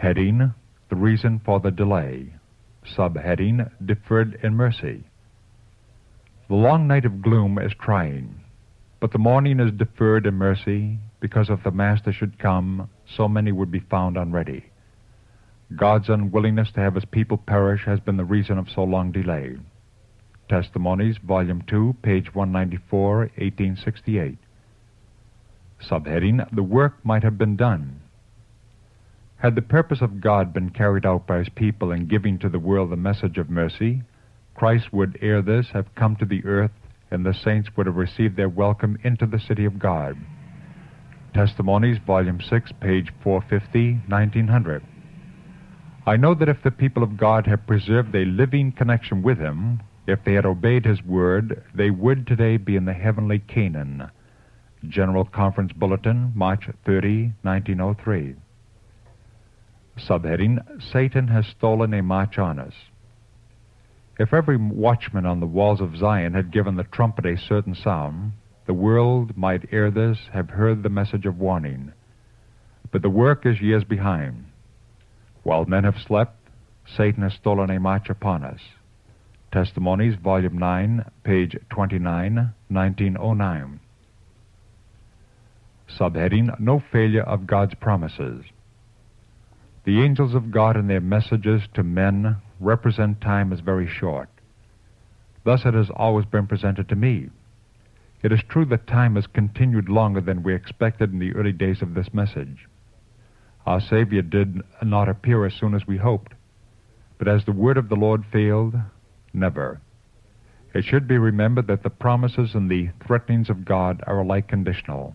Heading: The reason for the delay. Subheading: Deferred in mercy. The long night of gloom is trying, but the morning is deferred in mercy, because if the Master should come, so many would be found unready. God's unwillingness to have his people perish has been the reason of so long delay. Testimonies, Volume 2, page 194, 1868. Subheading: The work might have been done. Had the purpose of God been carried out by his people in giving to the world the message of mercy, Christ would ere this have come to the earth, and the saints would have received their welcome into the city of God. Testimonies, Volume 6, page 450, 1900. I know that if the people of God have preserved a living connection with him, if they had obeyed his word, they would today be in the heavenly Canaan. General Conference Bulletin, March 30, 1903. Subheading: Satan has stolen a march on us. If every watchman on the walls of Zion had given the trumpet a certain sound, the world might ere this have heard the message of warning. But the work is years behind. While men have slept, Satan has stolen a march upon us. Testimonies, Volume 9, page 29, 1909. Subheading: No failure of God's promises. The angels of God in their messages to men represent time as very short. Thus it has always been presented to me. It is true that time has continued longer than we expected in the early days of this message. Our Savior did not appear as soon as we hoped, but as the word of the Lord failed, never. It should be remembered that the promises and the threatenings of God are alike conditional.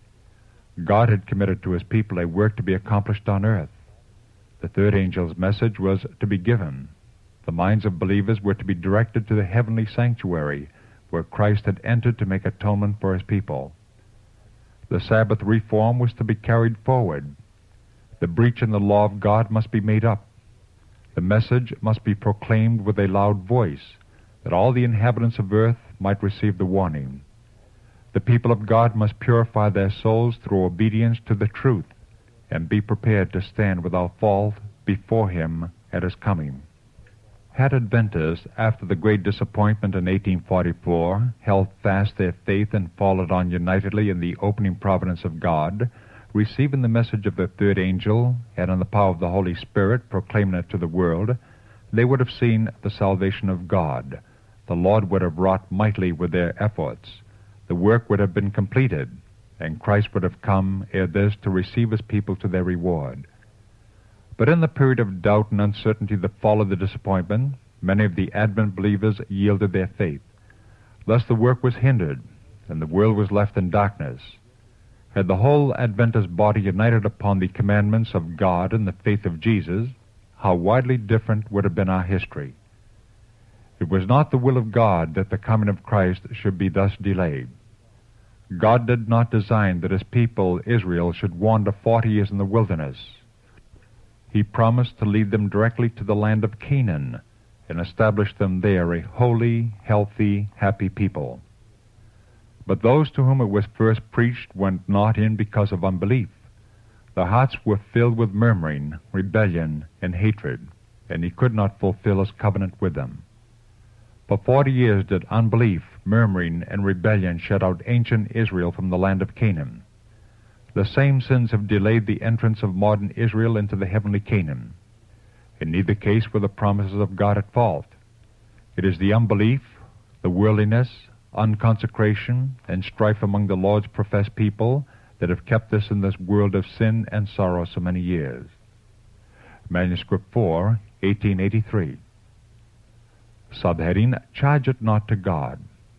God had committed to his people a work to be accomplished on earth. The third angel's message was to be given. The minds of believers were to be directed to the heavenly sanctuary, where Christ had entered to make atonement for his people. The Sabbath reform was to be carried forward. The breach in the law of God must be made up. The message must be proclaimed with a loud voice, that all the inhabitants of earth might receive the warning. The people of God must purify their souls through obedience to the truth, and be prepared to stand without fault before him at his coming. Had Adventists, after the great disappointment in 1844, held fast their faith and followed on unitedly in the opening providence of God, receiving the message of the third angel, and in the power of the Holy Spirit proclaiming it to the world, they would have seen the salvation of God. The Lord would have wrought mightily with their efforts. The work would have been completed, and Christ would have come ere this to receive his people to their reward. But in the period of doubt and uncertainty that followed the disappointment, many of the Advent believers yielded their faith. Thus the work was hindered, and the world was left in darkness. Had the whole Adventist body united upon the commandments of God and the faith of Jesus, how widely different would have been our history. It was not the will of God that the coming of Christ should be thus delayed. God did not design that his people, Israel, should wander 40 years in the wilderness. He promised to lead them directly to the land of Canaan and establish them there a holy, healthy, happy people. But those to whom it was first preached went not in because of unbelief. Their hearts were filled with murmuring, rebellion, and hatred, and he could not fulfill his covenant with them. For 40 years did unbelief, murmuring, and rebellion shut out ancient Israel from the land of Canaan. The same sins have delayed the entrance of modern Israel into the heavenly Canaan. In neither case were the promises of God at fault. It is the unbelief, the worldliness, unconsecration, and strife among the Lord's professed people that have kept us in this world of sin and sorrow so many years. Manuscript 4, 1883. Subheading: Charge it not to God.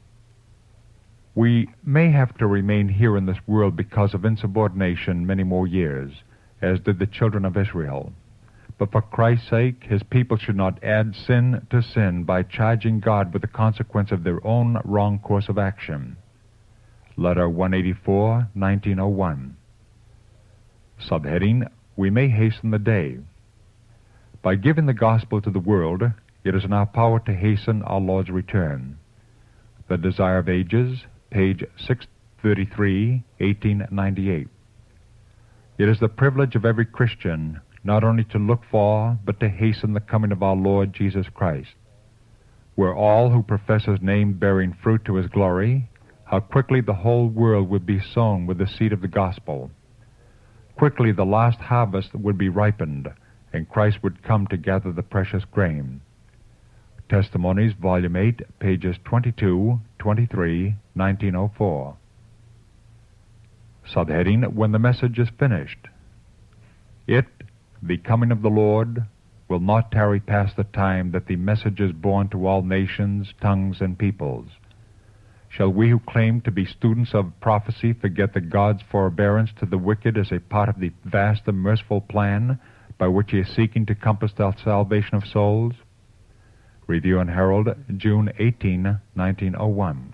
We may have to remain here in this world because of insubordination many more years, as did the children of Israel. But for Christ's sake, his people should not add sin to sin by charging God with the consequence of their own wrong course of action. Letter 184, 1901. Subheading: We may hasten the day. By giving the gospel to the world, it is in our power to hasten our Lord's return. The Desire of Ages, page 633, 1898. It is the privilege of every Christian not only to look for, but to hasten the coming of our Lord Jesus Christ. Were all who profess his name bearing fruit to his glory, how quickly the whole world would be sown with the seed of the gospel. Quickly the last harvest would be ripened, and Christ would come to gather the precious grain. Testimonies, Volume 8, pages 22, 23, 1904. Subheading, When the Message is Finished. It, the coming of the Lord, will not tarry past the time that the message is borne to all nations, tongues, and peoples. Shall we who claim to be students of prophecy forget that God's forbearance to the wicked is a part of the vast and merciful plan by which he is seeking to compass the salvation of souls? Review and Herald, June 18, 1901.